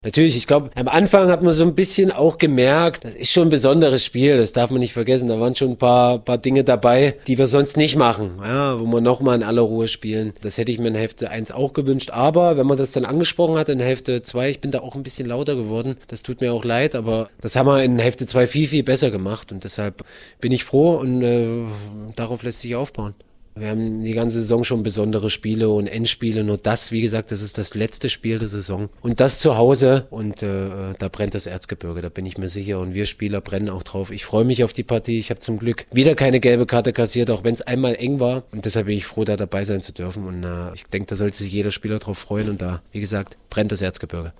Natürlich, ich glaube, am Anfang hat man so ein bisschen auch gemerkt, das ist schon ein besonderes Spiel, das darf man nicht vergessen. Da waren schon ein paar Dinge dabei, die wir sonst nicht machen, ja, wo wir nochmal in aller Ruhe spielen. Das hätte ich mir in Hälfte 1 auch gewünscht, aber wenn man das dann angesprochen hat in Hälfte 2, ich bin da auch ein bisschen lauter geworden, das tut mir auch leid, aber das haben wir in Hälfte 2 viel, viel besser gemacht und deshalb bin ich froh und darauf lässt sich aufbauen. Wir haben die ganze Saison schon besondere Spiele und Endspiele. Nur das, wie gesagt, das ist das letzte Spiel der Saison. Und das zu Hause. Und da brennt das Erzgebirge, da bin ich mir sicher. Und wir Spieler brennen auch drauf. Ich freue mich auf die Partie. Ich habe zum Glück wieder keine gelbe Karte kassiert, auch wenn es einmal eng war. Und deshalb bin ich froh, da dabei sein zu dürfen. Und ich denke, da sollte sich jeder Spieler drauf freuen. Und da, wie gesagt, brennt das Erzgebirge.